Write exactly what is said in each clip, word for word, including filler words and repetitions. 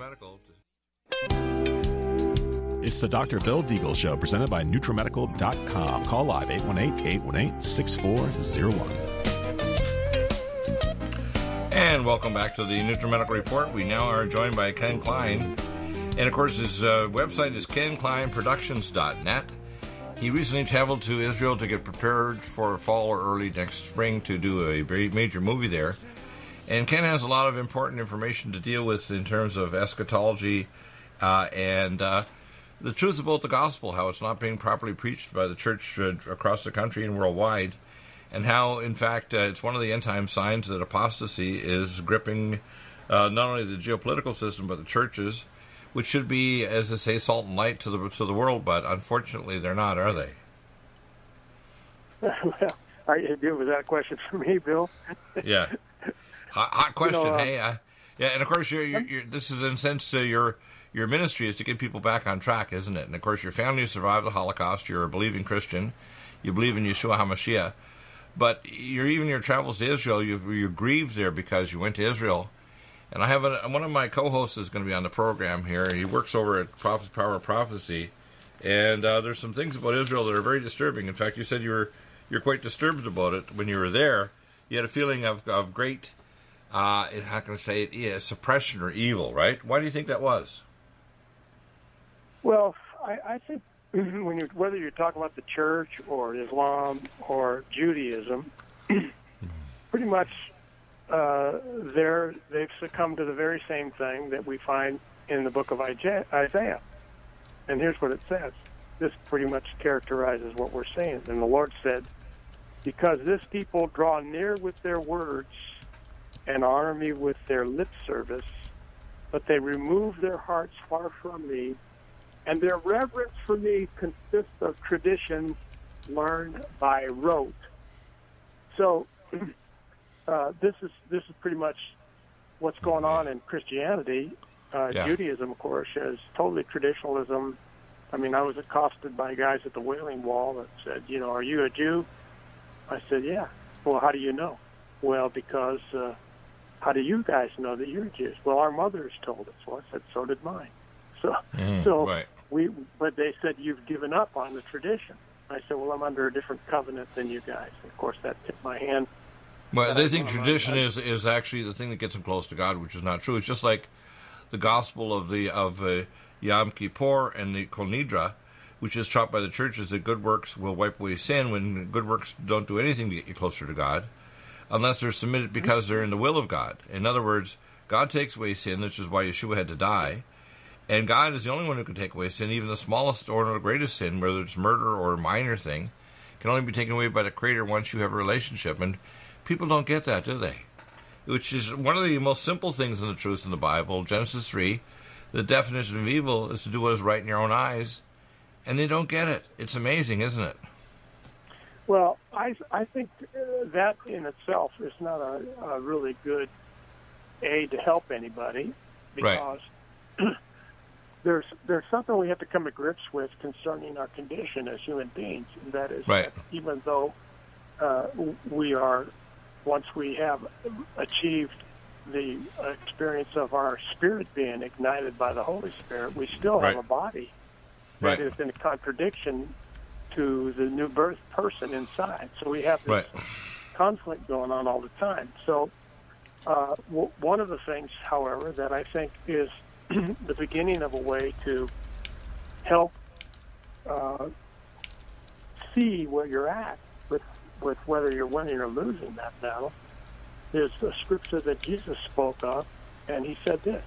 NutriMedical. It's the Doctor Bill Deagle Show, presented by NutriMedical dot com. Call live, eight one eight, eight one eight, six four zero one. And welcome back to the NutriMedical Report. We now are joined by Ken Klein. And, of course, his uh, website is ken klein productions dot net. He recently traveled to Israel to get prepared for fall or early next spring to do a very major movie there. And Ken has a lot of important information to deal with in terms of eschatology uh, and uh, the truth about the gospel, how it's not being properly preached by the church uh, across the country and worldwide, and how, in fact, uh, it's one of the end-time signs that apostasy is gripping uh, not only the geopolitical system but the churches, which should be, as they say, salt and light to the to the world, but unfortunately they're not, are they? Well, are you dealing with that question for me, Bill? Yeah. Hot, hot question, you know, uh, hey? Uh, yeah, and of course, you're, you're, you're, this is, in a sense, uh, your your ministry is to get people back on track, isn't it? And, of course, your family survived the Holocaust. You're a believing Christian. You believe in Yeshua HaMashiach. But you're, even your travels to Israel, you've, you're grieved there because you went to Israel. And I have a, one of my co-hosts is going to be on the program here. He works over at Prophet Power of Prophecy. And uh, there's some things about Israel that are very disturbing. In fact, you said you were you're quite disturbed about it when you were there. You had a feeling of, of great, uh, how can I say it, yeah, suppression or evil, right? Why do you think that was? Well, I, I think when you whether you're talking about the church or Islam or Judaism, pretty much uh, they're, they've succumbed to the very same thing that we find in the book of Isaiah. And here's what it says. This pretty much characterizes what we're saying. And the Lord said, because this people draw near with their words and honor me with their lip service, but they remove their hearts far from me, and their reverence for me consists of traditions learned by rote. So uh, this is this is pretty much what's going on in Christianity. Uh, Yeah. Judaism, of course, is totally traditionalism. I mean, I was accosted by guys at the Wailing Wall that said, you know, are you a Jew? I said, yeah. Well, how do you know? Well, because uh, how do you guys know that you're Jews? Well, our mothers told us. Well, I said, so did mine. So, Mm, so right. we, but they said, you've given up on the tradition. I said, well, I'm under a different covenant than you guys. Of course, that tipped my hand. Well, Uh, they think I'm- tradition I'm- is, is actually the thing that gets them close to God, which is not true. It's just like the gospel of the of uh, Yom Kippur and the Kol Nidra, which is taught by the churches that good works will wipe away sin, when good works don't do anything to get you closer to God, unless they're submitted because they're in the will of God. In other words, God takes away sin, which is why Yeshua had to die, and God is the only one who can take away sin. Even the smallest or the greatest sin, whether it's murder or a minor thing, can only be taken away by the Creator once you have a relationship. And people don't get that, do they? Which is one of the most simple things in the truth in the Bible. Genesis three, the definition of evil is to do what is right in your own eyes, and they don't get it. It's amazing, isn't it? Well, I I think uh, that in itself is not a, a really good aid to help anybody, because there's there's something we have to come to grips with concerning our condition as human beings, and that is Right. that even though uh, we are, once we have achieved the experience of our spirit being ignited by the Holy Spirit, we still Right. have a body Right. that is in contradiction to the new birth person inside. So we have this Right. conflict going on all the time. So uh, w- one of the things, however, that I think is the beginning of a way to help uh, see where you're at with, with whether you're winning or losing that battle is a scripture that Jesus spoke of, and he said this.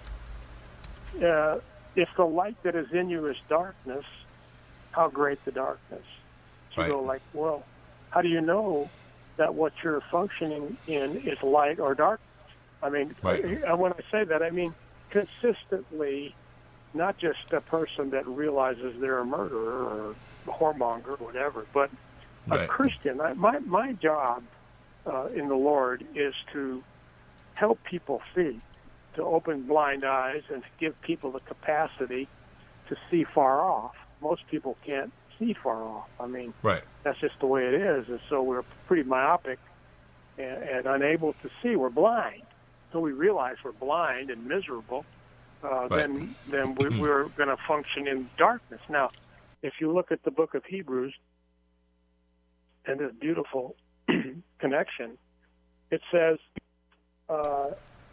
Uh, if the light that is in you is darkness, how great the darkness. So Right. you go like, well, how do you know that what you're functioning in is light or darkness? I mean, Right. and when I say that, I mean consistently, not just a person that realizes they're a murderer or a whoremonger or whatever, but a Right. Christian. I, my, my job uh, in the Lord is to help people see, to open blind eyes and to give people the capacity to see far off. Most people can't see far off. I mean, Right. that's just the way it is. And so we're pretty myopic and, and unable to see. We're blind. So we realize we're blind and miserable, uh, right. then then we, we're going to function in darkness. Now, if you look at the book of Hebrews and this beautiful connection, it says uh,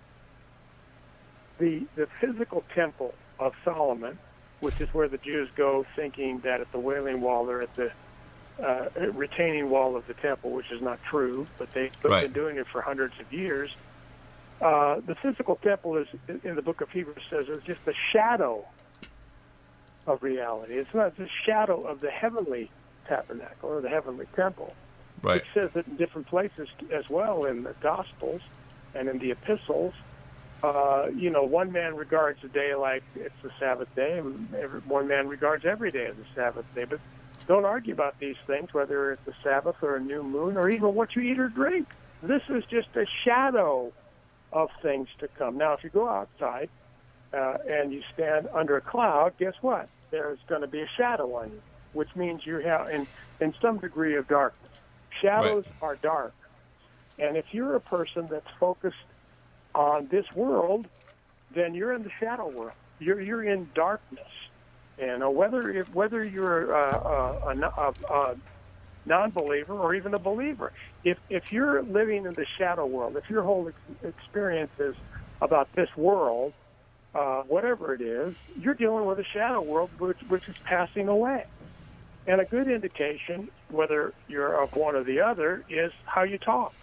the the physical temple of Solomon, which is where the Jews go thinking that at the Wailing Wall they're at the uh, retaining wall of the temple, which is not true, but they've Right. been doing it for hundreds of years. Uh, the physical temple is, in the book of Hebrews, says it's just a shadow of reality. It's not the shadow of the heavenly tabernacle or the heavenly temple. Right. It says it in different places as well in the Gospels and in the epistles. Uh, you know, one man regards a day like it's the Sabbath day, and every, one man regards every day as the Sabbath day. But don't argue about these things, whether it's the Sabbath or a new moon or even what you eat or drink. This is just a shadow of things to come. Now, if you go outside uh, and you stand under a cloud, guess what? There's going to be a shadow on you, which means you have in, in some degree of darkness. Shadows Right. are dark. And if you're a person that's focused on this world, then you're in the shadow world. You're you're in darkness. And uh, whether if, whether you're uh, a, a, a, a non-believer or even a believer, if if you're living in the shadow world, if your whole ex- experience is about this world, uh, whatever it is, you're dealing with a shadow world which, which is passing away. And a good indication whether you're of one or the other is how you talk.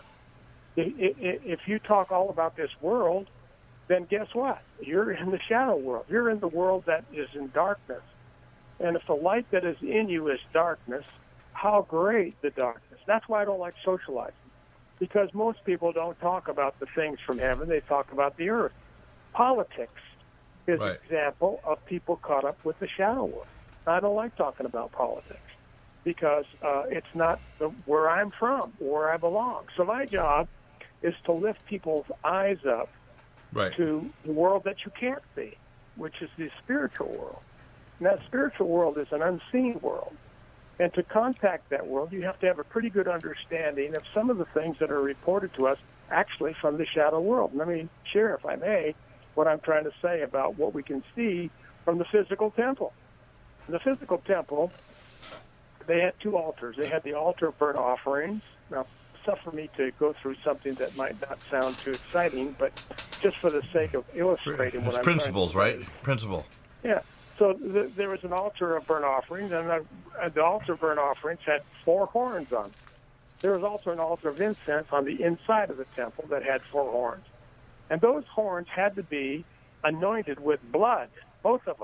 If you talk all about this world, then guess what? You're in the shadow world. You're in the world that is in darkness. And if the light that is in you is darkness, how great the darkness. That's why I don't like socializing, because most people don't talk about the things from heaven. They talk about the earth. Politics is Right. an example of people caught up with the shadow world. I don't like talking about politics because uh, it's not the, where I'm from, where I belong. So my job is to lift people's eyes up Right. to the world that you can't see, which is the spiritual world. And that spiritual world is an unseen world. And to contact that world, you have to have a pretty good understanding of some of the things that are reported to us actually from the shadow world. Let me share, if I may, what I'm trying to say about what we can see from the physical temple. In the physical temple, they had two altars. They had the altar of burnt offerings. Now, suffer me to go through something that might not sound too exciting, but just for the sake of illustrating what It's I'm principles, trying to right? say. Principle. Yeah. So the, there was an altar of burnt offerings, and the, uh, the altar of burnt offerings had four horns on it. There was also an altar of incense on the inside of the temple that had four horns. And those horns had to be anointed with blood, both of them.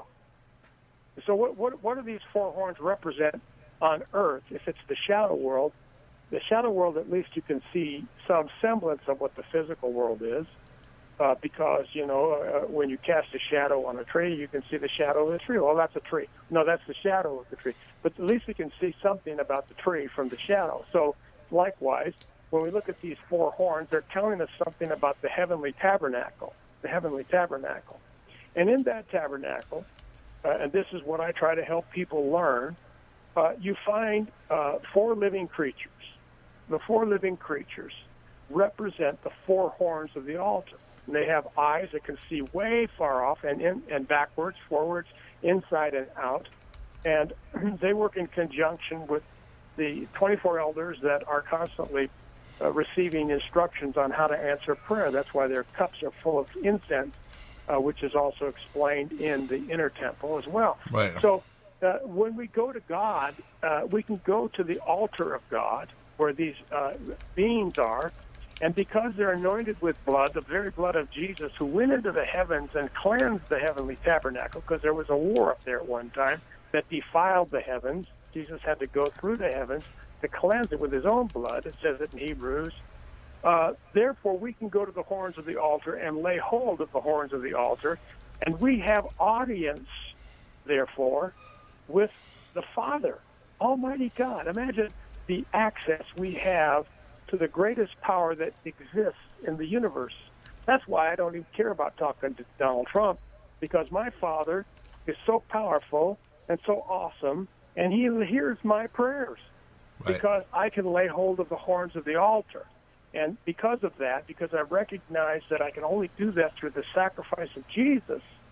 So what, what, what do these four horns represent on earth? If it's the shadow world, the shadow world, at least you can see some semblance of what the physical world is, uh, because, you know, uh, when you cast a shadow on a tree, you can see the shadow of the tree. Well, that's a tree. No, that's the shadow of the tree. But at least we can see something about the tree from the shadow. So likewise, when we look at these four horns, they're telling us something about the heavenly tabernacle, the heavenly tabernacle. And in that tabernacle, uh, and this is what I try to help people learn, uh, you find uh, four living creatures. The four living creatures represent the four horns of the altar. And they have eyes that can see way far off and in, and backwards, forwards, inside and out. And they work in conjunction with the twenty-four elders that are constantly uh, receiving instructions on how to answer prayer. That's why their cups are full of incense, uh, which is also explained in the inner temple as well. Right. So uh, when we go to God, uh, we can go to the altar of God, where these uh, beings are, and because they're anointed with blood, the very blood of Jesus, who went into the heavens and cleansed the heavenly tabernacle, because there was a war up there at one time that defiled the heavens. Jesus had to go through the heavens to cleanse it with his own blood. It says it in Hebrews. Uh, therefore, we can go to the horns of the altar and lay hold of the horns of the altar, and we have audience, therefore, with the Father, Almighty God. Imagine the access we have to the greatest power that exists in the universe. That's why I don't even care about talking to Donald Trump, because my Father is so powerful and so awesome, and he hears my prayers Right. because I can lay hold of the horns of the altar. And because of that, because I recognize that I can only do that through the sacrifice of Jesus,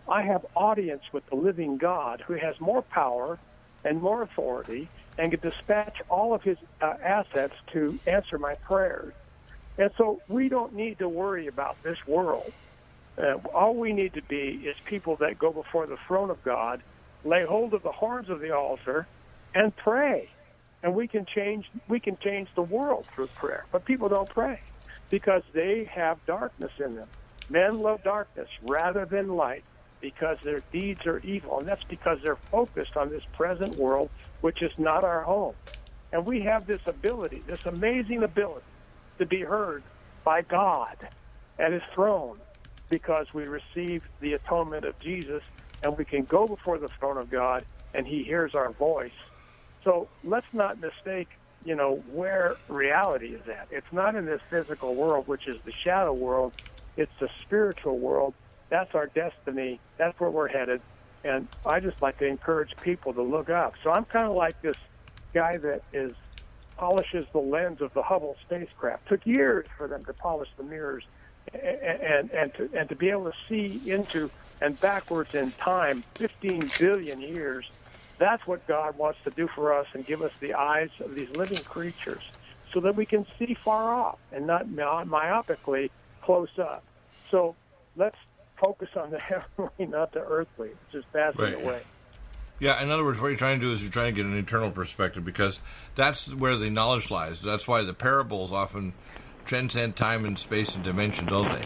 I have audience with the living God who has more power and more authority and can dispatch all of his uh, assets to answer my prayers. And so we don't need to worry about this world. Uh, all we need to be is people that go before the throne of God, lay hold of the horns of the altar, and pray. And we can change we can change the world through prayer. But people don't pray because they have darkness in them. Men love darkness rather than light because their deeds are evil. And that's because they're focused on this present world, which is not our home. And we have this ability, this amazing ability, to be heard by God at his throne because we receive the atonement of Jesus, and we can go before the throne of God and he hears our voice. So let's not mistake, you know, where reality is at. It's not in this physical world, which is the shadow world. It's the spiritual world. That's our destiny. That's where we're headed. And I just like to encourage people to look up. So I'm kind of like this guy that is polishes the lens of the Hubble spacecraft. It took years for them to polish the mirrors and, and, and, to, and to be able to see into and backwards in time, fifteen billion years. That's what God wants to do for us and give us the eyes of these living creatures so that we can see far off and not myopically close up. So let's focus on the heavenly, not the earthly, which is passing right. away. Yeah, in other words, what you're trying to do is you're trying to get an eternal perspective because that's where the knowledge lies. That's why the parables often transcend time and space and dimension, don't they?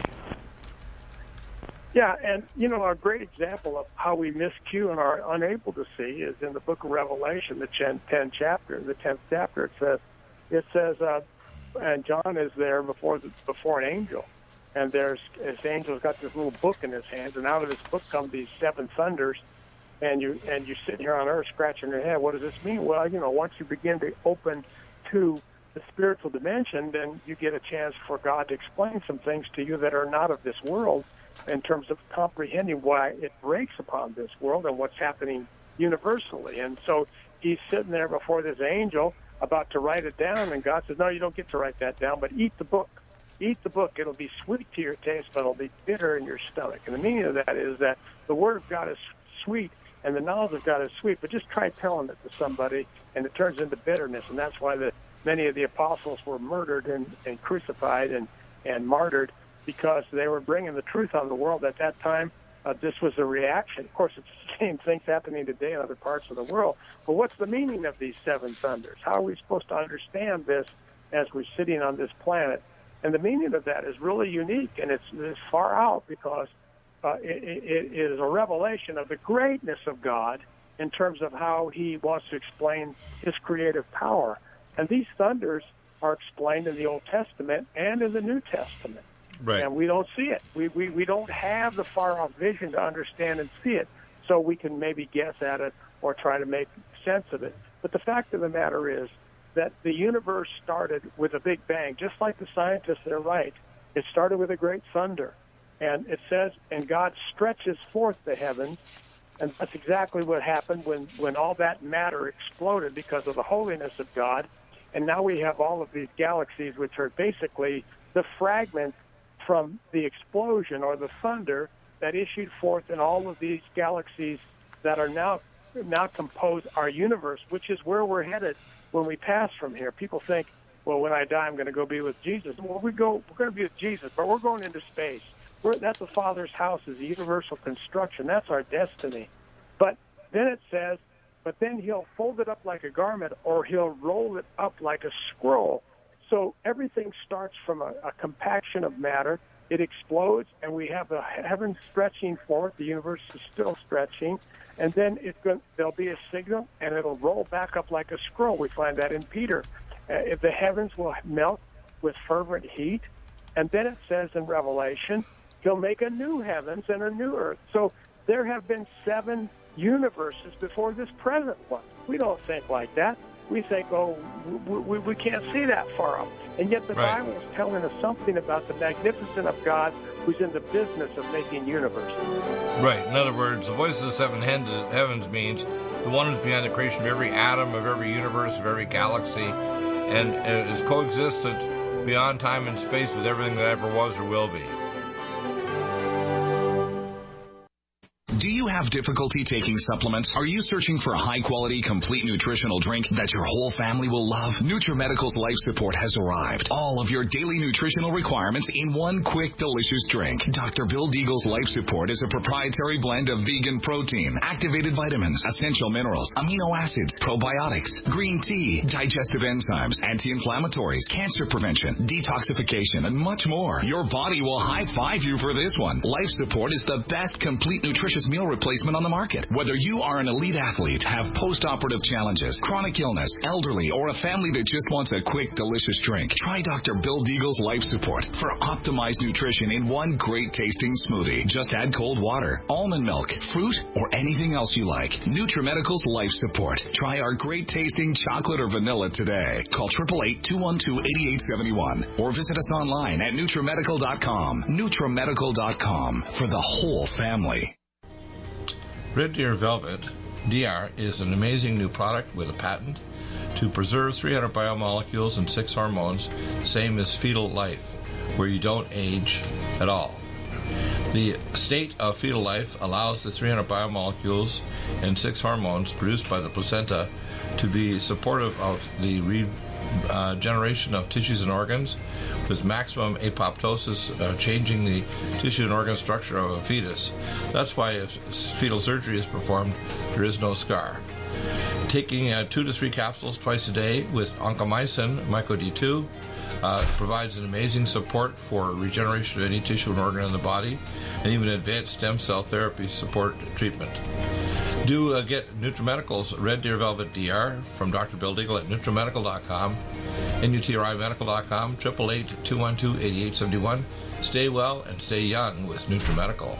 Yeah, and, you know, a great example of how we miscue and are unable to see is in the book of Revelation, the tenth chapter. The tenth chapter, it says, it says, uh, and John is there before the, before an angel, and there's this angel's got this little book in his hands, and out of this book come these seven thunders, and you and you're sitting here on earth scratching your head. What does this mean? Well, you know, once you begin to open to the spiritual dimension, then you get a chance for God to explain some things to you that are not of this world, in terms of comprehending why it breaks upon this world and what's happening universally. And so he's sitting there before this angel about to write it down, and God says, no, you don't get to write that down, but eat the book. Eat the book. It'll be sweet to your taste, but it'll be bitter in your stomach. And the meaning of that is that the Word of God is sweet, and the knowledge of God is sweet, but just try telling it to somebody, and it turns into bitterness. And that's why the many of the apostles were murdered and, and crucified and, and martyred, because they were bringing the truth on the world at that time. Uh, this was a reaction. Of course, it's the same things happening today in other parts of the world. But what's the meaning of these seven thunders? How are we supposed to understand this as we're sitting on this planet? And the meaning of that is really unique, and it's, it's far out because uh, it, it, it is a revelation of the greatness of God in terms of how he wants to explain his creative power. And these thunders are explained in the Old Testament and in the New Testament. Right. And we don't see it. We, we we don't have the far-off vision to understand and see it, so we can maybe guess at it or try to make sense of it. But the fact of the matter is that the universe started with a big bang, just like the scientists, they're right. It started with a great thunder. And it says, and God stretches forth the heavens, and that's exactly what happened when, when all that matter exploded because of the holiness of God. And now we have all of these galaxies, which are basically the fragments from the explosion or the thunder that issued forth in all of these galaxies that are now now compose our universe, which is where we're headed when we pass from here. People think, well, when I die, I'm going to go be with Jesus. Well, we go, we're going to be with Jesus, but we're going into space. We're, that's the Father's house, is the universal construction. That's our destiny. But then it says, but then he'll fold it up like a garment, or he'll roll it up like a scroll. So everything starts from a, a compaction of matter. It explodes, and we have the heavens stretching forth. The universe is still stretching. And then it's going, there'll be a signal, and it'll roll back up like a scroll. We find that in Peter. Uh, if the heavens will melt with fervent heat. And then it says in Revelation, he'll make a new heavens and a new earth. So there have been seven universes before this present one. We don't think like that. We think, oh, we, we, we can't see that far up. And yet the right. Bible is telling us something about the magnificence of God who's in the business of making universes. Right. In other words, the voice of the seven heavens means the one who's behind the creation of every atom, of every universe, of every galaxy, and is coexistent beyond time and space with everything that ever was or will be. you have difficulty taking supplements? Are you searching for a high-quality, complete nutritional drink that your whole family will love? NutriMedical's Life Support has arrived. All of your daily nutritional requirements in one quick, delicious drink. Doctor Bill Deagle's Life Support is a proprietary blend of vegan protein, activated vitamins, essential minerals, amino acids, probiotics, green tea, digestive enzymes, anti-inflammatories, cancer prevention, detoxification, and much more. Your body will high-five you for this one. Life Support is the best complete nutritious meal replacement on the market. Whether you are an elite athlete, have post-operative challenges, chronic illness, elderly, or a family that just wants a quick, delicious drink, try Doctor Bill Deagle's Life Support for optimized nutrition in one great-tasting smoothie. Just add cold water, almond milk, fruit, or anything else you like. NutriMedical's Life Support. Try our great-tasting chocolate or vanilla today. Call eight eight eight, two one two, eight eight seven one or visit us online at NutriMedical dot com. NutriMedical dot com for the whole family. Red Deer Velvet D R is an amazing new product with a patent to preserve three hundred biomolecules and six hormones, same as fetal life, where you don't age at all. The state of fetal life allows the three hundred biomolecules and six hormones produced by the placenta to be supportive of the regeneration uh, of tissues and organs, with maximum apoptosis, uh, changing the tissue and organ structure of a fetus. That's why if fetal surgery is performed, there is no scar. Taking uh, two to three capsules twice a day with oncomycin, myco D two, uh, provides an amazing support for regeneration of any tissue and organ in the body, and even advanced stem cell therapy support treatment. Do uh, get NutriMedical's Red Deer Velvet D R from Doctor Bill Deagle at NutriMedical dot com, N U T R I Medical dot com, eight eight eight, two one two, eight eight seven one. Stay well and stay young with NutriMedical.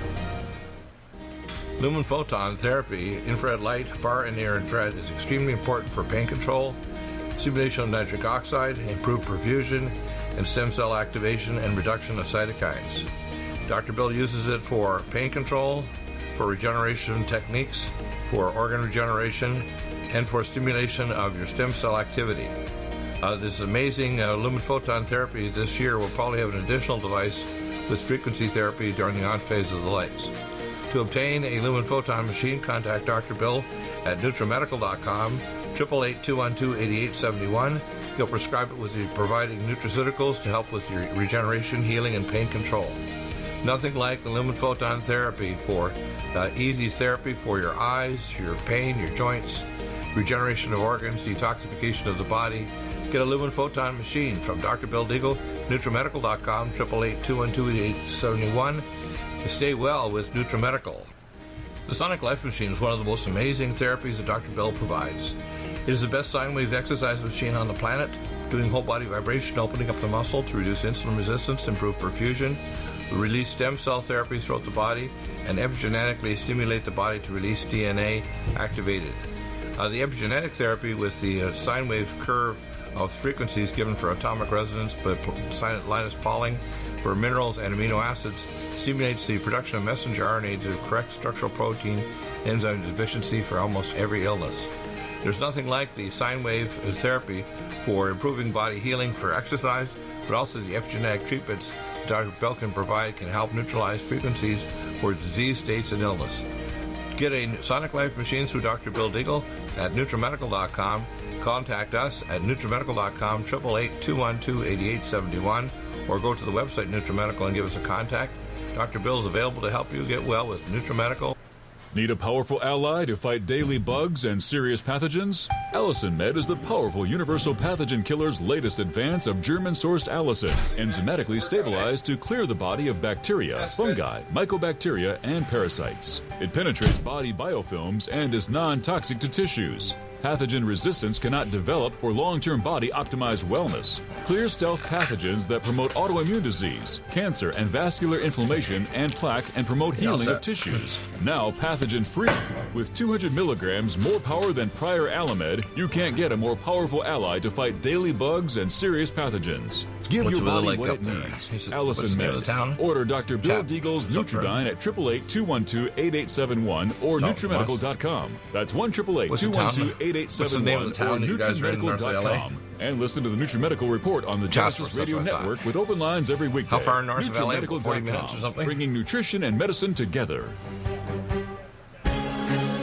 Lumen photon therapy, infrared light, far and near infrared, is extremely important for pain control, stimulation of nitric oxide, improved perfusion, and stem cell activation and reduction of cytokines. Doctor Bill uses it for pain control, for regeneration techniques, for organ regeneration, and for stimulation of your stem cell activity. Uh, this amazing uh, lumen photon therapy this year will probably have an additional device with frequency therapy during the on phase of the lights. To obtain a lumen photon machine, contact Doctor Bill at NutriMedical dot com, eight eight eight, two one two, eight eight seven one. He'll prescribe it with the providing nutraceuticals to help with your regeneration, healing, and pain control. Nothing like the lumen photon therapy for uh, easy therapy for your eyes, your pain, your joints, regeneration of organs, detoxification of the body. Get a lumen photon machine from Doctor Bill Deagle, NutriMedical dot com, eight eight eight, two one two, eight eight seven one. To stay well with NutriMedical. The Sonic Life Machine is one of the most amazing therapies that Doctor Bill provides. It is the best sine wave exercise machine on the planet, doing whole body vibration, opening up the muscle to reduce insulin resistance, improve perfusion, release stem cell therapies throughout the body, and epigenetically stimulate the body to release D N A activated. Uh, the epigenetic therapy with the uh, sine wave curve of frequencies given for atomic resonance by Linus Pauling for minerals and amino acids stimulates the production of messenger R N A to correct structural protein enzyme deficiency for almost every illness. There's nothing like the sine wave therapy for improving body healing for exercise, but also the epigenetic treatments Doctor Bill can provide can help neutralize frequencies for disease states and illness. Get a Sonic Life machine through Doctor Bill Deagle at NutriMedical dot com. Contact us at NutriMedical dot com, eight eight eight, two one two, eight eight seven one, or go to the website NutriMedical and give us a contact. Doctor Bill is available to help you get well with NutriMedical. Need a powerful ally to fight daily bugs and serious pathogens? Allicin Med is the powerful universal pathogen killer's latest advance of German-sourced allicin, enzymatically stabilized to clear the body of bacteria, fungi, mycobacteria, and parasites. It penetrates body biofilms and is non-toxic to tissues. Pathogen resistance cannot develop for long-term body-optimized wellness. Clear stealth pathogens that promote autoimmune disease, cancer, and vascular inflammation and plaque and promote healing of tissues. Now pathogen-free. With two hundred milligrams more power than prior Alamed, you can't get a more powerful ally to fight daily bugs and serious pathogens. Give What's your the body like what up it there? needs. He said, Allicin what's the name of the town? Med. Order Doctor Bill Chap. Deagle's Super. Nutridyne at eight eight eight, two one two, eight eight seven one or No, NutriMedical dot com. That's one eight eight eight, What's the two one two, town? eight eight What's the seven name one of the town or that you guys are in North NutriMedical dot L A? com. And listen to the NutriMedical Report on the Jasper, Genesis that's Radio what I thought. Network with open lines every weekday. How far north of L A? NutriMedical forty dot minutes or com, something? bringing nutrition and medicine together.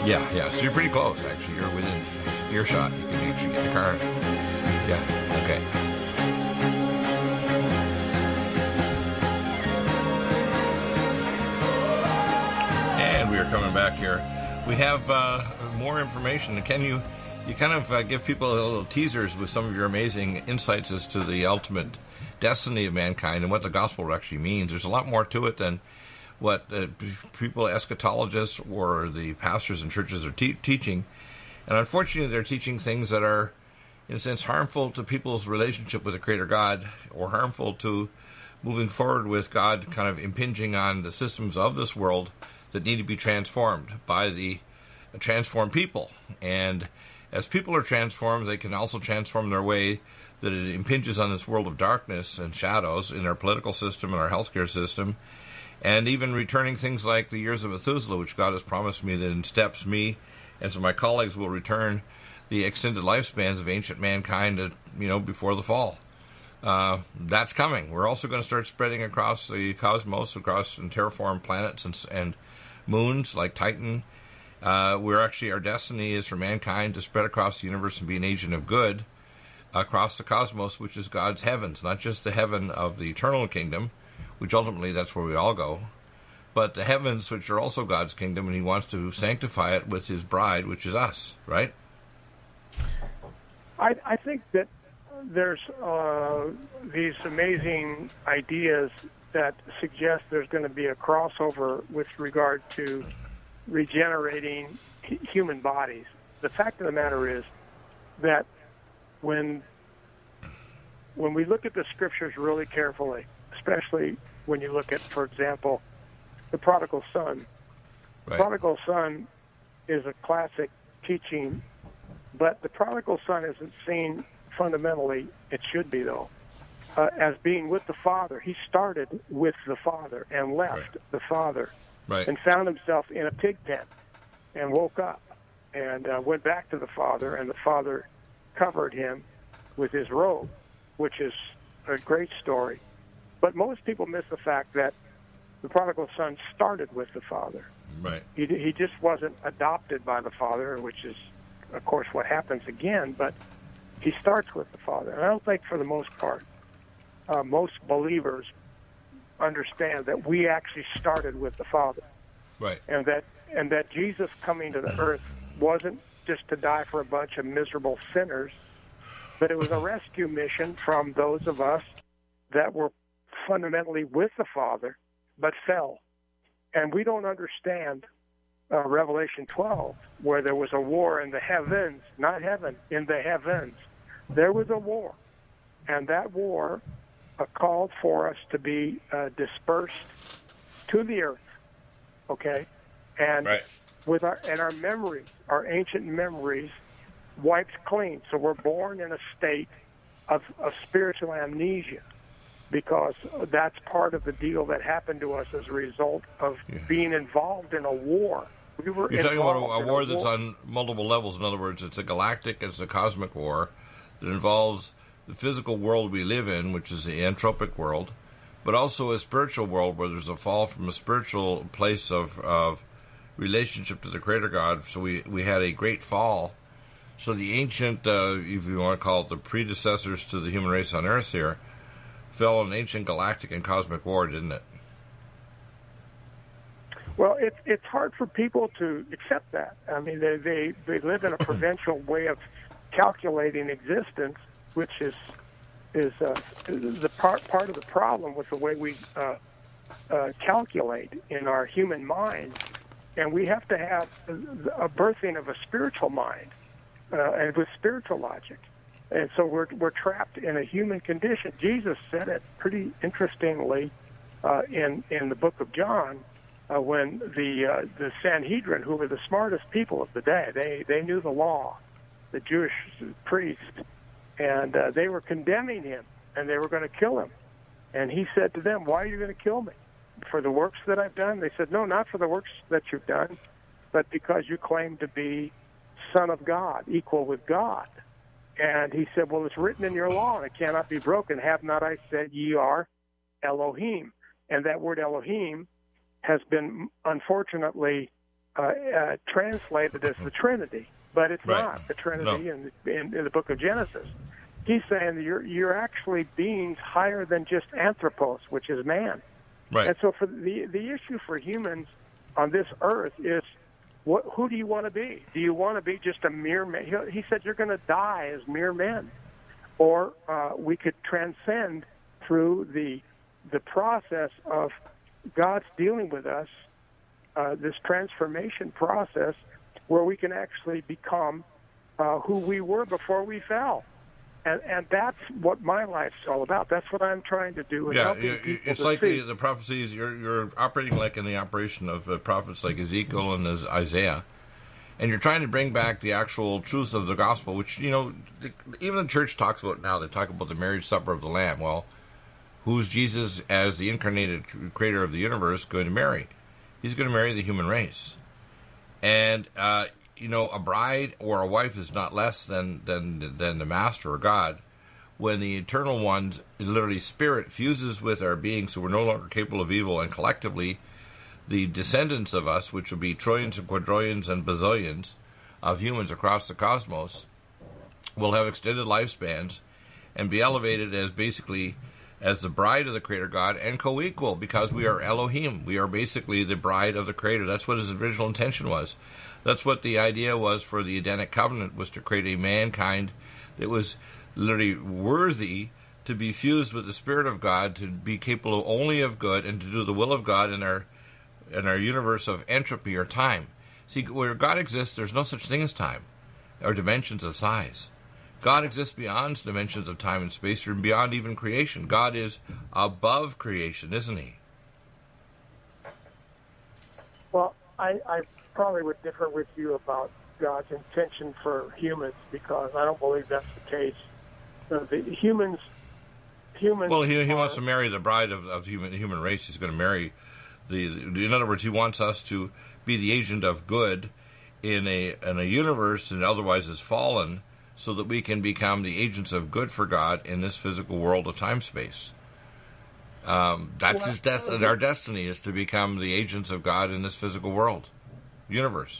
Yeah, yeah. So you're pretty close, actually. You're within earshot. You can actually get in the car. Yeah, okay. And we are coming back here. We have uh, more information. Can you, you kind of uh, give people a little teasers with some of your amazing insights as to the ultimate destiny of mankind and what the gospel actually means? There's a lot more to it than what uh, people, eschatologists or the pastors and churches are te- teaching. And unfortunately, they're teaching things that are, in a sense, harmful to people's relationship with the Creator God, or harmful to moving forward with God kind of impinging on the systems of this world that need to be transformed by the transformed people. And as people are transformed, they can also transform their way that it impinges on this world of darkness and shadows in our political system and our healthcare system, and even returning things like the years of Methuselah, which God has promised me that in steps me and some of my colleagues will return the extended lifespans of ancient mankind, to, you know, before the fall. Uh, that's coming. We're also going to start spreading across the cosmos, across and terraform planets and, and moons like Titan. Uh, we're actually, our destiny is for mankind to spread across the universe and be an agent of good across the cosmos, which is God's heavens, not just the heaven of the eternal kingdom, which ultimately that's where we all go, but the heavens, which are also God's kingdom, and he wants to sanctify it with his bride, which is us, right? I, I think that there's uh, these amazing ideas that suggest there's going to be a crossover with regard to regenerating h- human bodies. The fact of the matter is that when when we look at the scriptures really carefully, especially when you look at, for example, the prodigal son. The Right. prodigal son is a classic teaching, but the prodigal son isn't seen fundamentally, it should be though, uh, as being with the father. He started with the father and left Right. the father Right. and found himself in a pig pen and woke up and uh, went back to the father, and the father covered him with his robe, which is a great story. But most people miss the fact that the prodigal son started with the father. Right. He, he just wasn't adopted by the father, which is, of course, what happens again, but he starts with the father. And I don't think, for the most part, uh, most believers understand that we actually started with the father, Right. and that and that Jesus coming to the earth wasn't just to die for a bunch of miserable sinners, but it was a rescue mission from those of us that were fundamentally with the Father, but fell. And we don't understand uh, Revelation twelve, where there was a war in the heavens, not heaven, in the heavens. There was a war, and that war uh, called for us to be uh, dispersed to the earth, okay? And Right. with our and our memories, our ancient memories, wiped clean. So we're born in a state of, of spiritual amnesia, because that's part of the deal that happened to us as a result of Yeah. being involved in a war. We were You're talking about a, involved a in war that's on multiple levels. In other words, it's a galactic, it's a cosmic war that involves the physical world we live in, which is the anthropic world, but also a spiritual world where there's a fall from a spiritual place of, of relationship to the Creator God. So we, we had a great fall. So the ancient, uh, if you want to call it the predecessors to the human race on Earth here, fell in ancient galactic and cosmic war, didn't it? Well, it's it's hard for people to accept that. I mean, they they, they live in a provincial way of calculating existence, which is is uh, the part part of the problem with the way we uh, uh, calculate in our human mind. And we have to have a birthing of a spiritual mind, uh, and with spiritual logic. And so we're we're trapped in a human condition. Jesus said it pretty interestingly uh, in in the book of John. Uh, when the uh, the Sanhedrin, who were the smartest people of the day, they, they knew the law, the Jewish priests, and uh, they were condemning him, and they were going to kill him. And he said to them, "Why are you going to kill me? For the works that I've done?" They said, "No, not for the works that you've done, but because you claim to be Son of God, equal with God." And he said, "Well, it's written in your law, and it cannot be broken. Have not I said ye are Elohim?" And that word Elohim has been unfortunately uh, uh, translated as the Trinity, but it's Right. not the Trinity No. in, in, in the book of Genesis. He's saying that you're, you're actually beings higher than just anthropos, which is man. Right. And so for the, the issue for humans on this earth is, what, who do you want to be? Do you want to be just a mere man? He, he said you're going to die as mere men. Or uh, we could transcend through the the process of God's dealing with us, uh, this transformation process, where we can actually become uh, who we were before we fell. And, and that's what my life's all about. That's what I'm trying to do. Is Yeah, helping it- people it's to like see. the, the prophecies. You're you're operating like in the operation of uh, prophets like Ezekiel and as Isaiah, and you're trying to bring back the actual truth of the gospel, which you know even the church talks about now. They talk about the marriage supper of the Lamb. Well, who's Jesus as the incarnated creator of the universe going to marry? He's going to marry the human race, and uh, you know a bride or a wife is not less than than than the master or God. When the Eternal One's literally spirit fuses with our being, so we're no longer capable of evil, and collectively, the descendants of us, which will be trillions and quadrillions and bazillions of humans across the cosmos, will have extended lifespans and be elevated as basically as the bride of the Creator God and co-equal, because we are Elohim. We are basically the bride of the Creator. That's what his original intention was. That's what the idea was for the Edenic covenant, was to create a mankind that was literally worthy to be fused with the Spirit of God, to be capable only of good and to do the will of God in our in our universe of entropy or time. See, where God exists, there's no such thing as time or dimensions of size. God exists beyond dimensions of time and space, or beyond even creation. God is above creation, isn't he? Well, I, I probably would differ with you about God's intention for humans, because I don't believe that's the case. Uh, the humans, humans. Well, he, he are, wants to marry the bride of, of human human race. He's going to marry the, the. In other words, he wants us to be the agent of good in a in a universe that otherwise is fallen, so that we can become the agents of good for God in this physical world of time space. Um, that's Well, his destiny. Our destiny is to become the agents of God in this physical world, universe.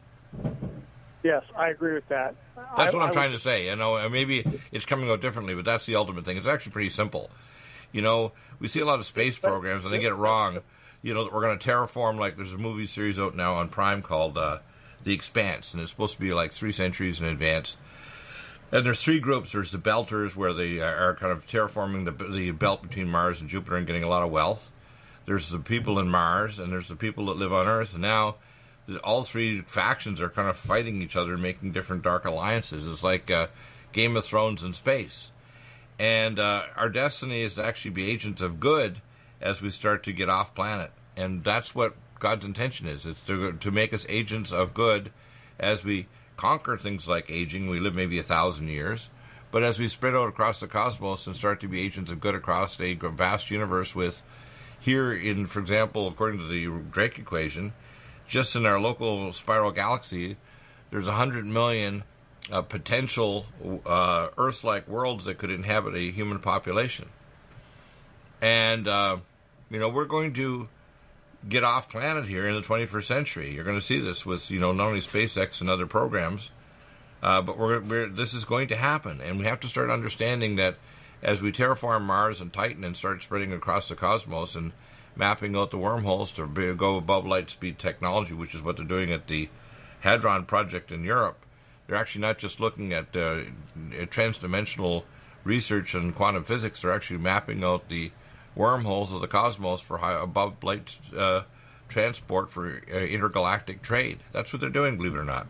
Yes, I agree with that. That's I, what I'm I trying would, to say. You know, and maybe it's coming out differently, but that's the ultimate thing. It's actually pretty simple. You know, we see a lot of space programs, and they get it wrong. You know, that we're going to terraform, like there's a movie series out now on Prime called uh, The Expanse, and it's supposed to be like three centuries in advance. And there's three groups. There's the Belters, where they are kind of terraforming the, the belt between Mars and Jupiter and getting a lot of wealth. There's the people in Mars, and there's the people that live on Earth. And now all three factions are kind of fighting each other and making different dark alliances. It's like uh, Game of Thrones in space. And uh, our destiny is to actually be agents of good as we start to get off planet. And that's what God's intention is. It's to, to make us agents of good as we conquer things like aging. We live maybe a thousand years. But as we spread out across the cosmos and start to be agents of good across a vast universe with, here in, for example, according to the Drake equation, just in our local spiral galaxy, there's one hundred million uh, potential uh, Earth-like worlds that could inhabit a human population. And, uh, you know, we're going to get off planet here in the twenty-first century. You're going to see this with, you know, not only SpaceX and other programs, uh, but we're, we're, this is going to happen. And we have to start understanding that as we terraform Mars and Titan and start spreading across the cosmos and mapping out the wormholes to be, go above light speed technology, which is what they're doing at the Hadron Project in Europe. They're actually not just looking at uh, transdimensional research and quantum physics. They're actually mapping out the wormholes of the cosmos for high, above light uh, transport for uh, intergalactic trade. That's what they're doing, believe it or not.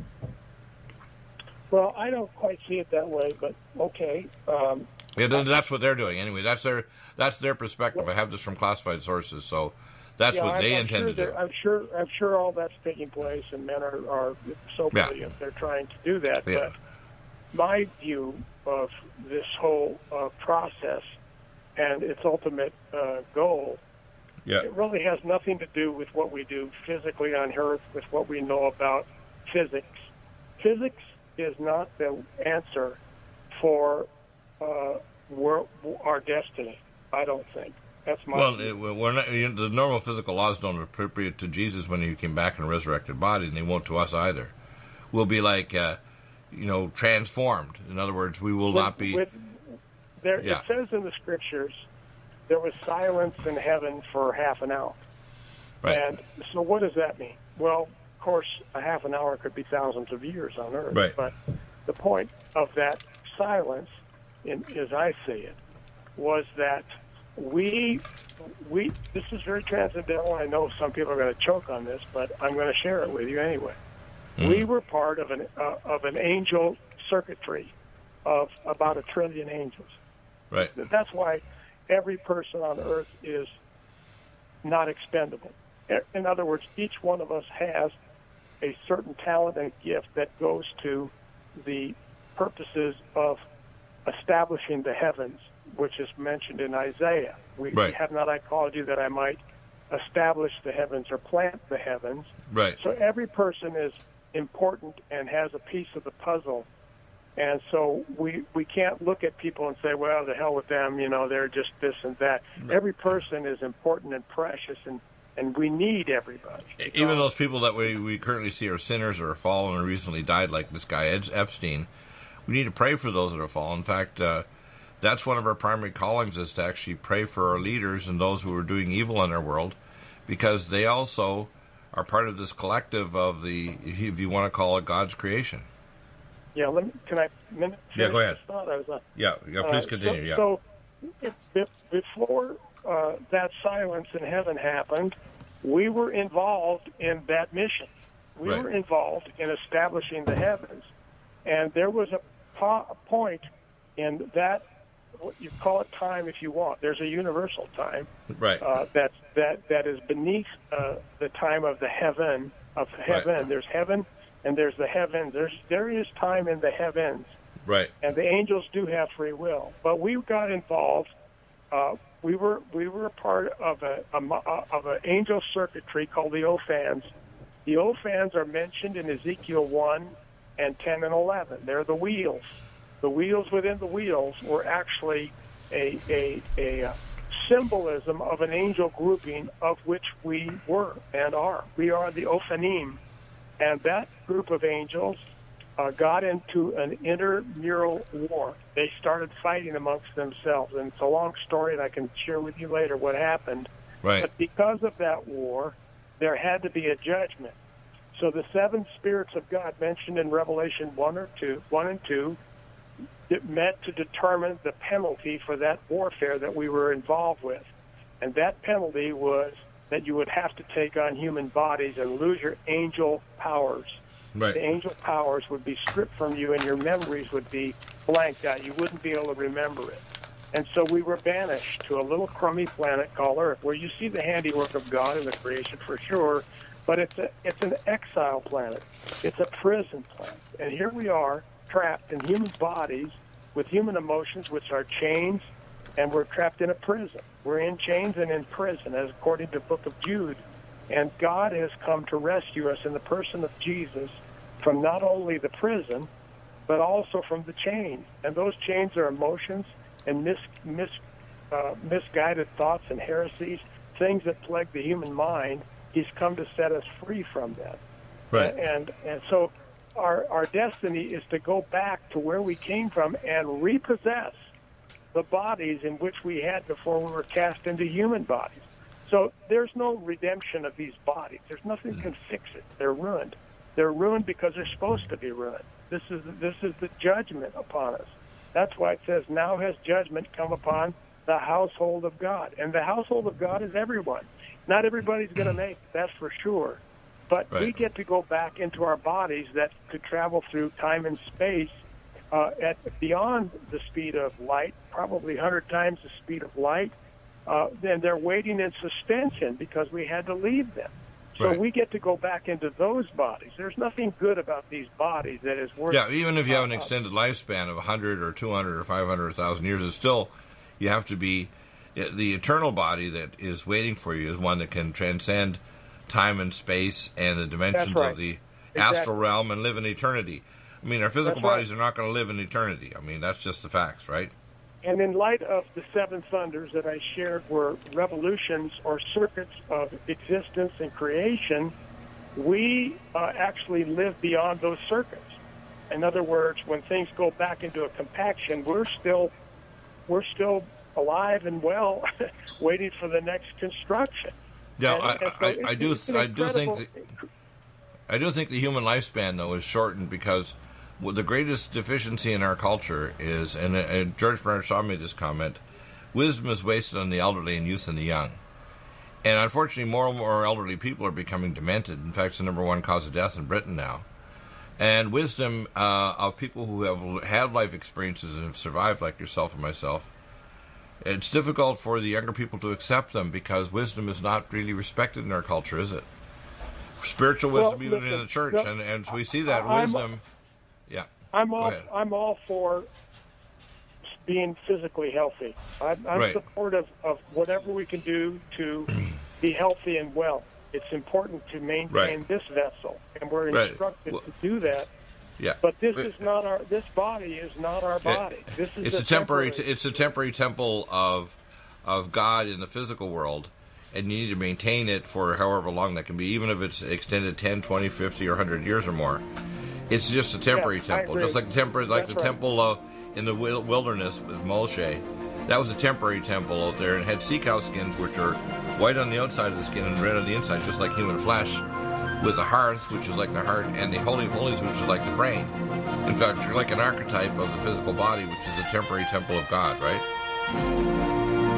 well, I don't quite see it that way, but okay. Um, Yeah, that's what they're doing anyway. That's their that's their perspective. I have this from classified sources, so that's yeah, what I'm, they I'm intend sure to do. that- I'm sure. I'm sure all that's taking place, and men are, are so Yeah. brilliant they're trying to do that. Yeah. But my view of this whole uh, process and its ultimate uh, goal, Yeah, it really has nothing to do with what we do physically on Earth, with what we know about physics. Physics is not the answer for uh, wor- our destiny, I don't think. That's my Well, view. it, we're not, you know, the normal physical laws don't appropriate to Jesus when he came back in a resurrected body, and they won't to us either. We'll be like, uh, you know, transformed. In other words, we will With- not be. with- there, Yeah. It says in the scriptures there was silence in heaven for half an hour. Right. And so what does that mean? Well, of course, a half an hour could be thousands of years on Earth. Right. But the point of that silence, in, as I see it, was that we, we. This is very transcendental. I know some people are going to choke on this, but I'm going to share it with you anyway. Mm. We were part of an uh, of an angel circuitry of about a trillion angels. Right. That's why every person on Earth is not expendable. In other words, each one of us has a certain talent and gift that goes to the purposes of establishing the heavens, which is mentioned in Isaiah. We Right. have not I called you that I might establish the heavens or plant the heavens. Right. So every person is important and has a piece of the puzzle. And so we we can't look at people and say, well, the hell with them, you know, they're just this and that. Every person is important and precious, and, and we need everybody. Even those people that we, we currently see are sinners or are fallen or recently died, like this guy Ed Epstein, we need to pray for those that are fallen. In fact, uh, that's one of our primary callings, is to actually pray for our leaders and those who are doing evil in our world, because they also are part of this collective of the, if you want to call it, God's creation. Yeah, let me, can I minute? Yeah, go ahead. I thought I was on. Yeah, yeah please Uh, continue. So, yeah. so if, if, before uh, that silence in heaven happened, we were involved in that mission. We Right. were involved in establishing the heavens, and there was a, po- a point in that. What you call it time if you want. There's a universal time Right. uh, that that that is beneath uh, the time of the heaven of heaven. Right. There's heaven and there's the heavens. There's there is time in the heavens. Right. And the angels do have free will, but we got involved. Uh, we were we were a part of a, a mo- of an angel circuitry called the Ophans. The Ophans are mentioned in Ezekiel one and ten and eleven. They're the wheels. The wheels within the wheels were actually a a, a symbolism of an angel grouping of which we were and are. We are the Ophanim, and that group of angels uh, got into an intramural war. They started fighting amongst themselves, and it's a long story, and I can share with you later what happened. Right. But because of that war, there had to be a judgment. So the seven spirits of God mentioned in Revelation one or two, one and two, it meant to determine the penalty for that warfare that we were involved with. And that penalty was that you would have to take on human bodies and lose your angel powers. Right. The angel powers would be stripped from you, and your memories would be blanked out. You wouldn't be able to remember it. And so we were banished to a little crummy planet called Earth, where you see the handiwork of God in the creation for sure, but it's a, it's an exile planet. It's a prison planet. And here we are, trapped in human bodies with human emotions, which are chains, and we're trapped in a prison. We're in chains and in prison, as according to the book of Jude. And God has come to rescue us in the person of Jesus from not only the prison, but also from the chains. And those chains are emotions and mis, mis, uh, misguided thoughts and heresies, things that plague the human mind. He's come to set us free from that. Right. And and so our our destiny is to go back to where we came from and repossess the bodies in which we had before we were cast into human bodies. So there's no redemption of these bodies. There's nothing that can fix it. They're ruined. They're ruined because they're supposed to be ruined. This is this is the judgment upon us. That's why it says, now has judgment come upon the household of God. And the household of God is everyone. Not everybody's going to make it, that's for sure. But Right. we get to go back into our bodies that could travel through time and space uh, at beyond the speed of light, probably one hundred times the speed of light. Uh, then they're waiting in suspension because we had to leave them. So Right. we get to go back into those bodies. There's nothing good about these bodies that is worth. Yeah, even if you have an uh, extended lifespan of one hundred or two hundred or five hundred or one thousand years, it's still, you have to be, the eternal body that is waiting for you is one that can transcend time and space and the dimensions right. of the Exactly. astral realm and live in eternity. I mean, our physical That's right. bodies are not going to live in eternity. I mean, that's just the facts, right? And in light of the seven thunders that I shared were revolutions or circuits of existence and creation, we uh, actually live beyond those circuits. In other words, when things go back into a compaction, we're still we're still alive and well, waiting for the next construction. Yeah, and, I, and so I, it's, I do. it's I do think. incredible- The, I do think the human lifespan, though, is shortened because well, the greatest deficiency in our culture is, and, and George Bernard Shaw made this comment: wisdom is wasted on the elderly and youth and the young. And unfortunately, more and more elderly people are becoming demented. In fact, it's the number one cause of death in Britain now. And wisdom uh, of people who have had life experiences and have survived, like yourself and myself, it's difficult for the younger people to accept them because wisdom is not really respected in our culture, is it? Spiritual wisdom, Well, even listen, in the church, no, and, and we see that I'm- wisdom. Yeah, I'm Go all ahead. I'm all for being physically healthy. I'm, I'm Right. supportive of whatever we can do to be healthy and well. It's important to maintain Right. this vessel, and we're Right. instructed Well- to do that. yeah. But this But- is not our. This body is not our body. This is it's a a temporary. temporary. It's a temporary temple of of God in the physical world, and you need to maintain it for however long that can be, even if it's extended ten, twenty, fifty, or one hundred years or more. It's just a temporary Yeah, I temple, agree. just like temporary, like That's the right. temple uh, in the wil- wilderness with Moshe. That was a temporary temple out there, and had sea cow skins, which are white on the outside of the skin and red on the inside, just like human flesh, with a hearth, which is like the heart, and the Holy of Holies, which is like the brain. In fact, you're like an archetype of the physical body, which is a temporary temple of God, right?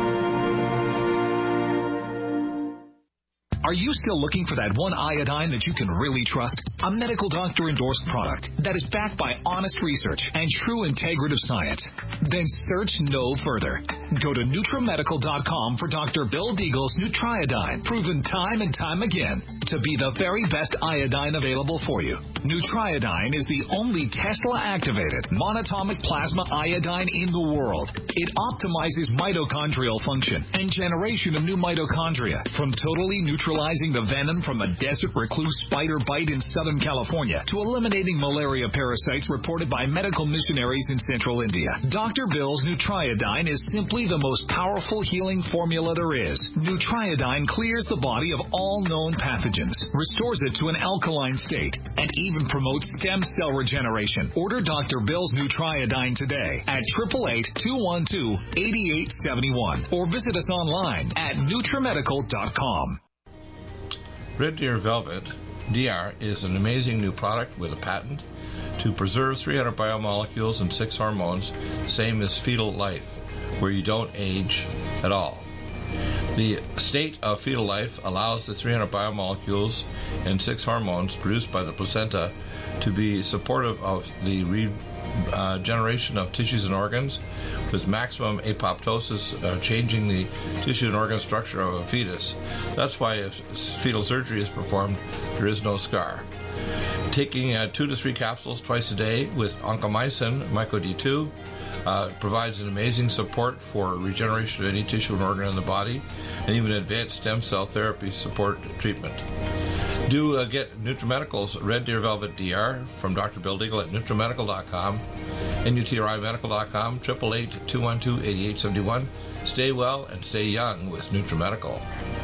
Are you still looking for that one iodine that you can really trust? A medical doctor endorsed product that is backed by honest research and true integrative science? Then search no further. Go to Nutramedical dot com for Doctor Bill Deagle's Nutriodine, proven time and time again to be the very best iodine available for you. Nutriodine is the only Tesla-activated monatomic plasma iodine in the world. It optimizes mitochondrial function and generation of new mitochondria, from totally neutralizing the venom from a desert recluse spider bite in Southern California to eliminating malaria parasites reported by medical missionaries in Central India. Doctor Bill's Nutriodine is simply the most powerful healing formula there is. Nutriodine clears the body of all known pathogens, restores it to an alkaline state, and even promotes stem cell regeneration. Order Doctor Bill's Nutriodine today at eight eight eight, two one two, eight eight seven one or visit us online at Nutramedical dot com. Red Deer Velvet D R is an amazing new product with a patent to preserve three hundred biomolecules and six hormones, same as fetal life, where you don't age at all. The state of fetal life allows the three hundred biomolecules and six hormones produced by the placenta to be supportive of the regeneration of tissues and organs, with maximum apoptosis, uh, changing the tissue and organ structure of a fetus. That's why if fetal surgery is performed, there is no scar. Taking uh, two to three capsules twice a day with oncomycin, myco D two, uh, provides an amazing support for regeneration of any tissue and organ in the body, and even advanced stem cell therapy support treatment. Do uh, get Nutramedical's Red Deer Velvet D R from Doctor Bill Deagle at Nutramedical dot com, N U T R I Medical dot com, eight eight eight, two one two, eight eight seven one. Stay well and stay young with Nutramedical.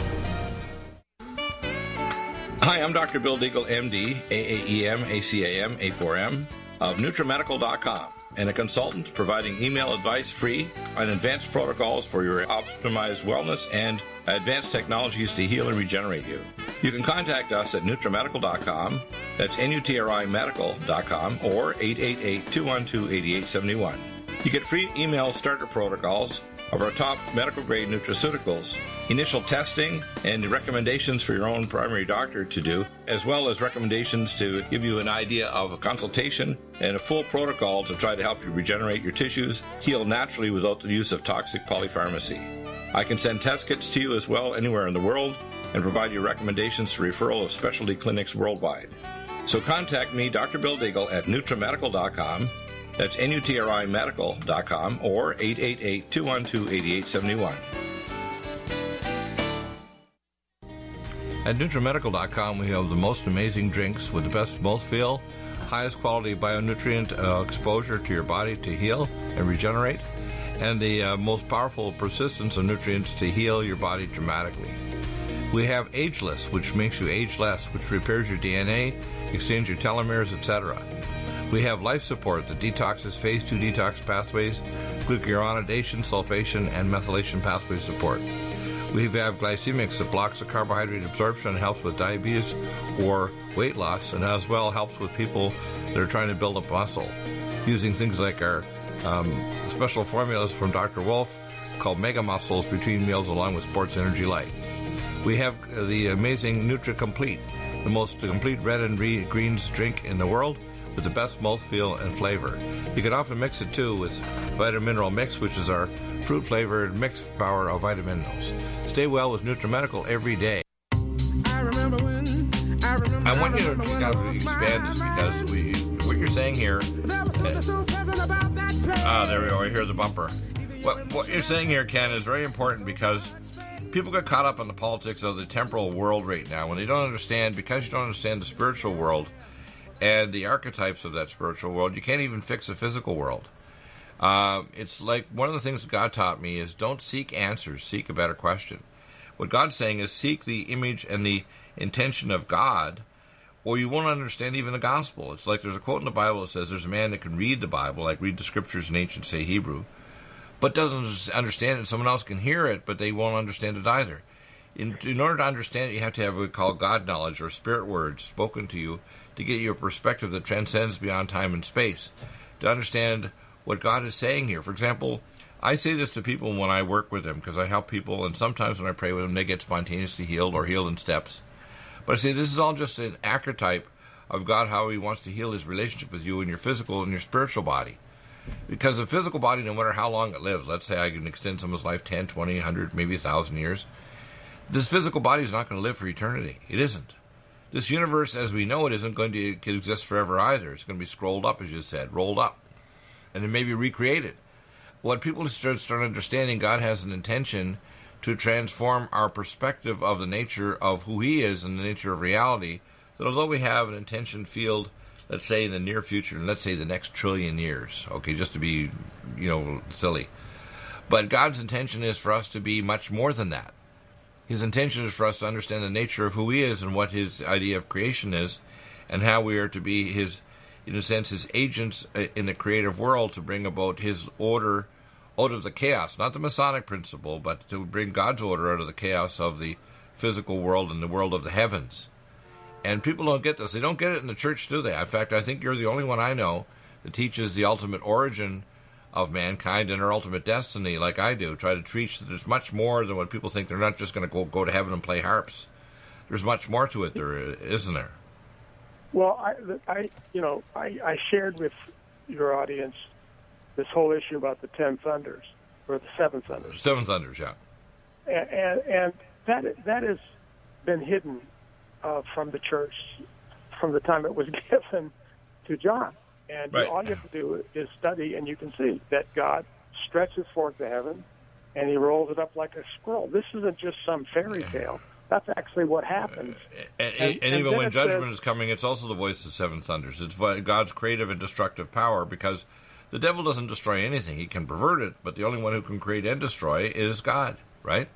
Hi, I'm Doctor Bill Deagle, M D, A A E M, A C A M, A four M, of Nutramedical dot com, and a consultant providing email advice free on advanced protocols for your optimized wellness and advanced technologies to heal and regenerate you. You can contact us at Nutramedical dot com, that's N U T R I Medical dot com, or eight eight eight, two one two, eight eight seven one. You get free email starter protocols of our top medical-grade nutraceuticals, initial testing, and recommendations for your own primary doctor to do, as well as recommendations to give you an idea of a consultation and a full protocol to try to help you regenerate your tissues, heal naturally without the use of toxic polypharmacy. I can send test kits to you as well anywhere in the world and provide you recommendations to referral of specialty clinics worldwide. So contact me, Doctor Bill Deagle, at Nutramedical dot com. That's N U T R I Medical dot com or eight eight eight, two one two, eight eight seven one. At Nutramedical dot com, we have the most amazing drinks with the best mouthfeel, highest quality bionutrient uh, exposure to your body to heal and regenerate. and the uh, most powerful persistence of nutrients to heal your body dramatically. We have Ageless, which makes you age less, which repairs your D N A, extends your telomeres, et cetera. We have Life Support that detoxes phase two detox pathways, glucuronidation, sulfation, and methylation pathway support. We have Glycemics that blocks the carbohydrate absorption and helps with diabetes or weight loss, and as well helps with people that are trying to build up muscle, using things like our um, special formulas from Doctor Wolf called Mega Muscles between meals along with Sports Energy Light. We have the amazing Nutri-Complete, the most complete red and re- greens drink in the world with the best mouthfeel and flavor. You can often mix it too with Vitamin Mineral Mix, which is our fruit-flavored mixed power of vitamin minerals. Stay well with NutriMedical every day. I remember when, I, remember, I want I you to remember kind of expand this because we, what you're saying here. Ah, there we go. I hear the bumper. What, what you're saying here, Ken, is very important because people get caught up in the politics of the temporal world right now when they don't understand, because you don't understand the spiritual world and the archetypes of that spiritual world, you can't even fix the physical world. Uh, it's like one of the things that God taught me is don't seek answers, seek a better question. What God's saying is seek the image and the intention of God, or you won't understand even the gospel. It's like there's a quote in the Bible that says there's a man that can read the Bible, like read the scriptures in ancient, say, Hebrew, but doesn't understand it. Someone else can hear it, but they won't understand it either. In, in order to understand it, you have to have what we call God knowledge or spirit words spoken to you to get you a perspective that transcends beyond time and space, to understand what God is saying here. For example, I say this to people when I work with them because I help people, and sometimes when I pray with them, they get spontaneously healed or healed in steps. But I say this is all just an archetype of God, how he wants to heal his relationship with you in your physical and your spiritual body. Because the physical body, no matter how long it lives, let's say I can extend someone's life ten, twenty, one hundred, maybe one thousand years, this physical body is not going to live for eternity. It isn't. This universe, as we know it, isn't going to exist forever either. It's going to be scrolled up, as you said, rolled up, and then maybe recreated. What people start, start understanding, God has an intention to transform our perspective of the nature of who he is and the nature of reality, that although we have an intention field, let's say in the near future, and let's say the next trillion years, okay, just to be, you know, silly, but God's intention is for us to be much more than that. His intention is for us to understand the nature of who he is and what his idea of creation is, and how we are to be his, in a sense, his agents in the creative world to bring about his order out of the chaos, not the Masonic principle, but to bring God's order out of the chaos of the physical world and the world of the heavens. And people don't get this. They don't get it in the church, do they? In fact, I think you're the only one I know that teaches the ultimate origin of mankind and our ultimate destiny, like I do. Try to teach that there's much more than what people think. They're not just going to go go to heaven and play harps. There's much more to it, there isn't there? Well, I, I you know, I, I shared with your audience this whole issue about the ten thunders or the seven thunders. Seven thunders, yeah. And and, and that that has been hidden uh, from the church from the time it was given to John. And right. all you have to do is study, and you can see that God stretches forth the heaven, and he rolls it up like a scroll. This isn't just some fairy tale. That's actually what happens. Uh, and, and, and, and even when judgment says, is coming, it's also the voice of seven thunders. It's God's creative and destructive power, because the devil doesn't destroy anything. He can pervert it, but the only one who can create and destroy is God, right?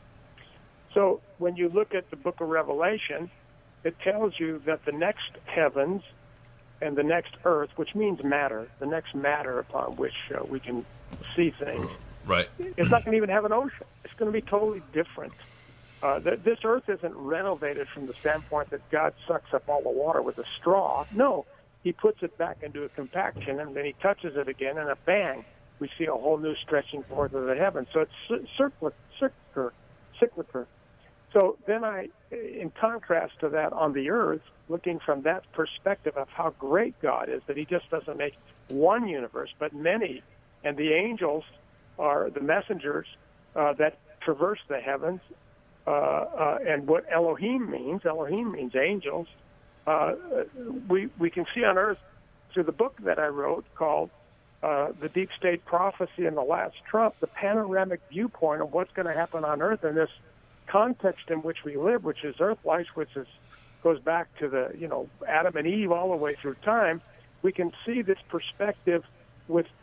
So when you look at the book of Revelation, it tells you that the next heavens and the next earth, which means matter, the next matter upon which uh, we can see things, right? It's not going to even have an ocean. It's going to be totally different. Uh, th- this earth isn't renovated from the standpoint that God sucks up all the water with a straw. No, he puts it back into a compaction, and then he touches it again, and a bang, we see a whole new stretching forth of the heavens. So it's cyclic, cyclic, cyclic. So then I, in contrast to that on the earth, looking from that perspective of how great God is, that he just doesn't make one universe, but many. And the angels are the messengers uh, that traverse the heavens. Uh, uh, and what Elohim means, Elohim means angels. Uh, we, we can see on earth through the book that I wrote called uh, The Deep State Prophecy and the Last Trump, the panoramic viewpoint of what's going to happen on earth in this context in which we live, which is earth life, which is goes back to the, you know, Adam and Eve all the way through time. We can see this perspective with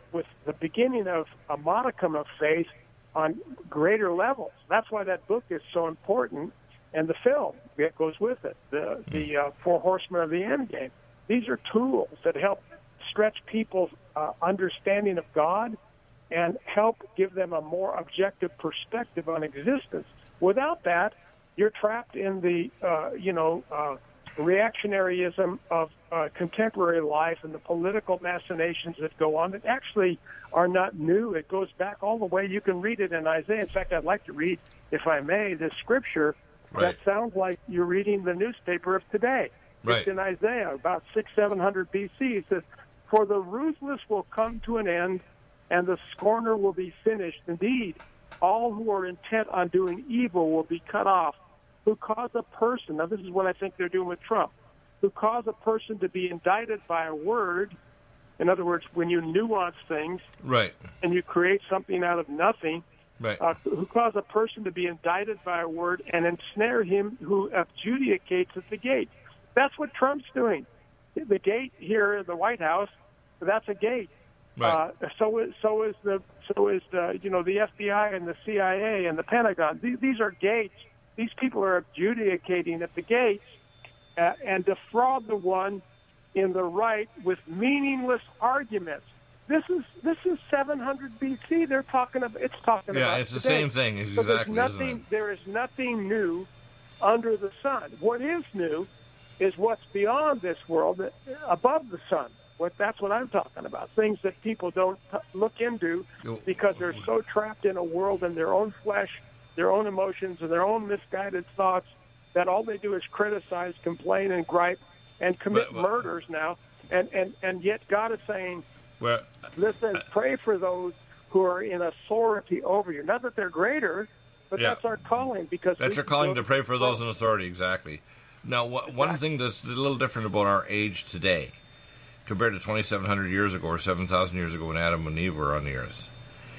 with the beginning of a modicum of faith on greater levels. That's why that book is so important, and the film that goes with it, the the uh, Four Horsemen of the Endgame. These are tools that help stretch people's uh, understanding of God and help give them a more objective perspective on existence. Without that, you're trapped in the, uh, you know, uh, reactionaryism of uh, contemporary life and the political machinations that go on that actually are not new. It goes back all the way. You can read it in Isaiah. In fact, I'd like to read, if I may, this scripture Right. that sounds like you're reading the newspaper of today. Right. It's in Isaiah, about six, seven hundred B C. It says, "For the ruthless will come to an end, and the scorner will be finished. Indeed, all who are intent on doing evil will be cut off, who cause a person," now this is what I think they're doing with Trump, "who cause a person to be indicted by a word." In other words, when you nuance things Right. and you create something out of nothing, Right. uh, who cause a person to be indicted by a word and ensnare him who adjudicates at the gate. That's what Trump's doing. The gate here in the White House, that's a gate. Right. Uh, so is so is the so is the you know the F B I and the C I A and the Pentagon. These, these are gates. These people are adjudicating at the gates uh, and defraud the one in the right with meaningless arguments. This is this is seven hundred B C. They're talking about. It's talking Yeah, about. it's the today. same thing. It's So there's exactly, nothing. isn't it? There is nothing new under the sun. What is new is what's beyond this world, uh, above the sun. What that's what I'm talking about. Things that people don't t- look into because they're so trapped in a world in their own flesh, their own emotions, and their own misguided thoughts that all they do is criticize, complain, and gripe, and commit But- but- murders now. And, and and yet God is saying, Well, listen, pray for those who are in authority over you. Not that they're greater, but Yeah. that's our calling. Because that's we- your calling to pray for those in authority, exactly. Now, wh- one thing that's a little different about our age today, compared to twenty-seven hundred years ago or seven thousand years ago when Adam and Eve were on the earth,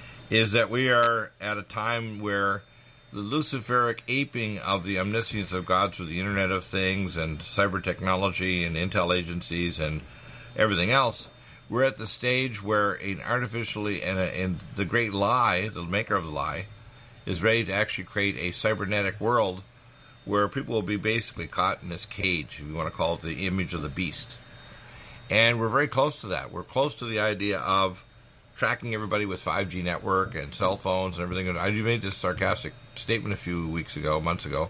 is that we are at a time where the Luciferic aping of the omniscience of God through the Internet of Things and cyber technology and intel agencies and everything else, we're at the stage where an artificially, and, a, and the great lie, the maker of the lie, is ready to actually create a cybernetic world where people will be basically caught in this cage, if you want to call it the image of the beast. And we're very close to that. We're close to the idea of tracking everybody with five G network and cell phones and everything. I made this sarcastic statement a few weeks ago, months ago,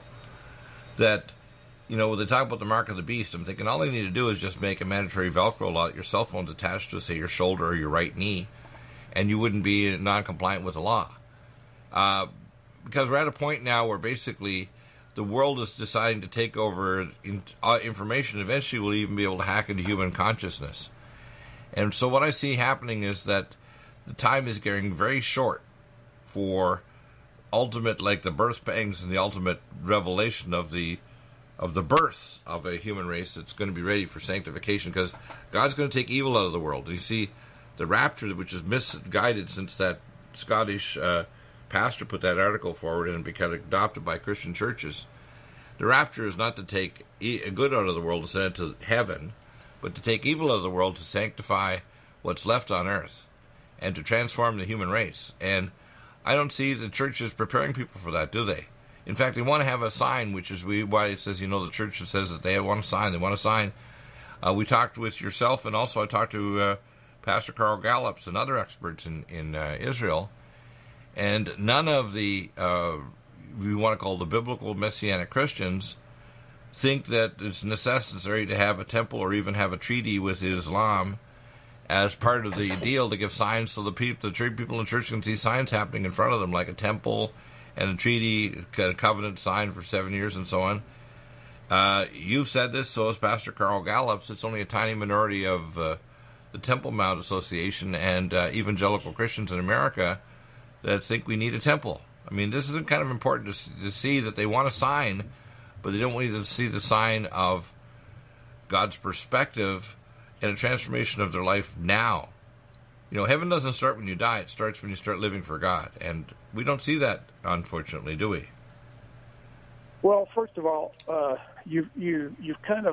that, you know, when they talk about the mark of the beast, I'm thinking all they need to do is just make a mandatory Velcro law that your cell phone's attached to, say, your shoulder or your right knee, and you wouldn't be non-compliant with the law. Uh, because we're at a point now where basically the world is deciding to take over in, uh, information. Eventually we'll even be able to hack into human consciousness. And so what I see happening is that the time is getting very short for ultimate, like the birth pangs and the ultimate revelation of the of the birth of a human race that's going to be ready for sanctification, because God's going to take evil out of the world. And you see, the rapture, which is misguided since that Scottish uh, pastor put that article forward and became adopted by Christian churches, the rapture is not to take e- good out of the world and send it to heaven, but to take evil out of the world to sanctify what's left on earth and to transform the human race. And I don't see the churches preparing people for that, do they? In fact, they want to have a sign, which is we, why it says, you know, the church that says that they want a sign. They want a sign. Uh, we talked with yourself, and also I talked to uh, Pastor Carl Gallups and other experts in, in uh, Israel, and none of the, uh, we want to call the biblical Messianic Christians, think that it's necessary to have a temple or even have a treaty with Islam as part of the deal to give signs so the people, the church, people in church can see signs happening in front of them, like a temple and a treaty, a covenant signed for seven years and so on. Uh, you've said this, so has Pastor Carl Gallups. It's only a tiny minority of uh, the Temple Mount Association and uh, evangelical Christians in America that think we need a temple. I mean, this is kind of important to, to see that they want a sign, but they don't want to see the sign of God's perspective and a transformation of their life now. You know, heaven doesn't start when you die. It starts when you start living for God. And we don't see that, unfortunately, do we? Well, first of all, uh, you you you've kind of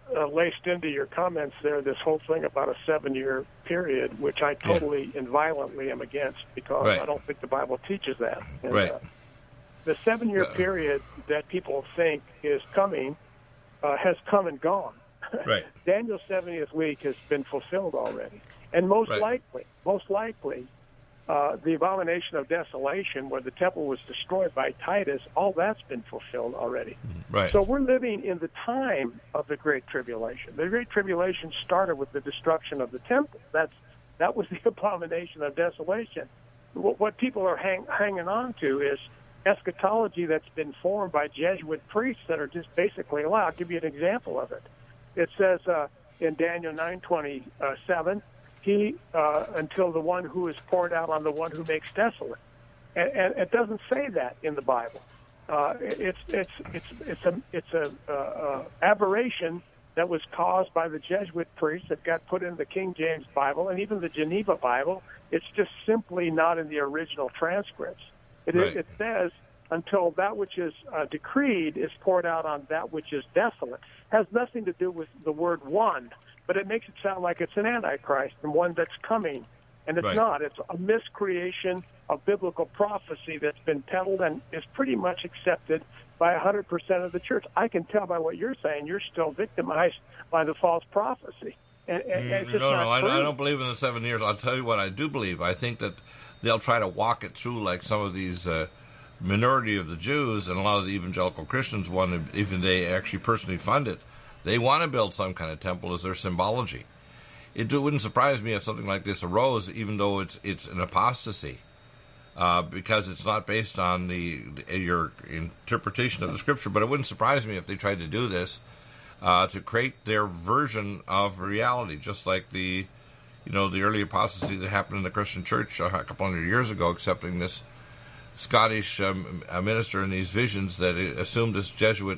uh, laced into your comments there this whole thing about a seven-year period, which I totally yeah. and violently am against because right. I don't think the Bible teaches that. And, right. Uh, the seven-year uh, period that people think is coming uh, has come and gone. Right. Daniel's seventieth week has been fulfilled already. And most right. likely, most likely, uh, the abomination of desolation, where the temple was destroyed by Titus, all that's been fulfilled already. Right. So we're living in the time of the Great Tribulation. The Great Tribulation started with the destruction of the temple. That's that was the abomination of desolation. What, what people are hang, hanging on to is eschatology that's been formed by Jesuit priests that are just basically a lie. I'll give you an example of it. It says uh, in Daniel nine twenty-seven, he uh, until the one who is poured out on the one who makes desolate, and, and it doesn't say that in the Bible. Uh, it's it's it's it's a it's a uh, uh, aberration that was caused by the Jesuit priests that got put in the King James Bible and even the Geneva Bible. It's just simply not in the original transcripts. It, right. it says, until that which is uh, decreed is poured out on that which is desolate. Has nothing to do with the word one, but it makes it sound like it's an antichrist and one that's coming. And it's right. not. It's a miscreation of biblical prophecy that's been peddled and is pretty much accepted by one hundred percent of the church. I can tell by what you're saying, you're still victimized by the false prophecy. And, and mm, it's just no, not no, I, true. I don't believe in the seven years. I'll tell you what I do believe. I think that they'll try to walk it through like some of these uh, minority of the Jews and a lot of the evangelical Christians want to, even they actually personally fund it, they want to build some kind of temple as their symbology. It wouldn't surprise me if something like this arose, even though it's it's an apostasy, uh, because it's not based on the, the your interpretation of the Scripture. But it wouldn't surprise me if they tried to do this uh, to create their version of reality, just like the, you know, the early apostasy that happened in the Christian Church a couple hundred years ago, accepting this Scottish um, minister and these visions that assumed this Jesuit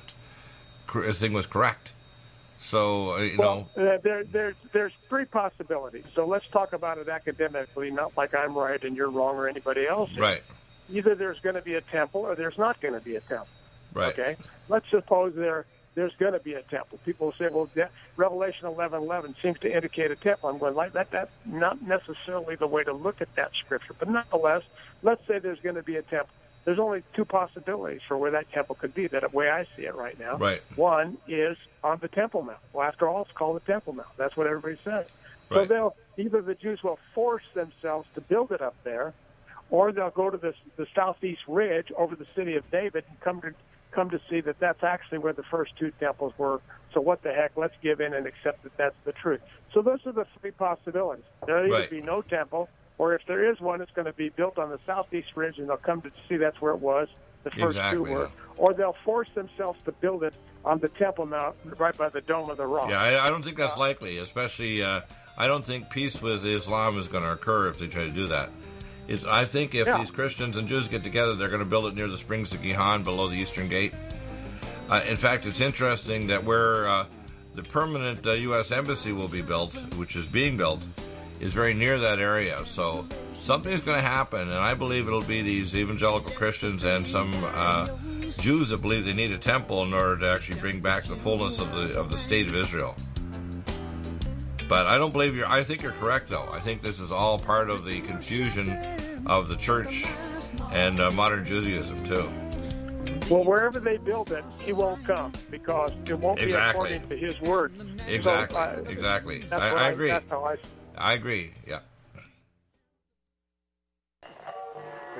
thing was correct. So, uh, you well, know. Uh, there, there's, there's three possibilities. So let's talk about it academically, not like I'm right and you're wrong or anybody else is. Right. Either there's going to be a temple or there's not going to be a temple. Right. Okay? Let's suppose there there's going to be a temple. People say, well, de- Revelation eleven eleven seems to indicate a temple. I'm going, like, that, that's not necessarily the way to look at that scripture. But nonetheless, let's say there's going to be a temple. There's only two possibilities for where that temple could be, that way I see it right now. Right. One is on the Temple Mount. Well, after all, it's called the Temple Mount. That's what everybody says. Right. So they'll either the Jews will force themselves to build it up there, or they'll go to the, the southeast ridge over the city of David and come to come to see that that's actually where the first two temples were. So what the heck? Let's give in and accept that that's the truth. So those are the three possibilities. There'll either Right. be no temple, or if there is one, it's going to be built on the southeast ridge, and they'll come to see that's where it was. The first Exactly, two were, yeah. or they'll force themselves to build it on the Temple Mount, right by the Dome of the Rock. Yeah, I, I don't think that's likely. Especially, uh, I don't think peace with Islam is going to occur if they try to do that. It's. I think if Yeah. these Christians and Jews get together, they're going to build it near the Springs of Gihon, below the Eastern Gate. Uh, in fact, it's interesting that where uh, the permanent uh, U S embassy will be built, which is being built, is very near that area. So something's going to happen, and I believe it'll be these evangelical Christians and some uh, Jews that believe they need a temple in order to actually bring back the fullness of the of the state of Israel. But I don't believe you're. I think you're correct, though. I think this is all part of the confusion of the church and uh, modern Judaism too. Well, wherever they build it, he won't come because it won't Exactly. be according to his word. Exactly. So, uh, exactly. That's I, what I agree. That's how I. I agree. Yeah.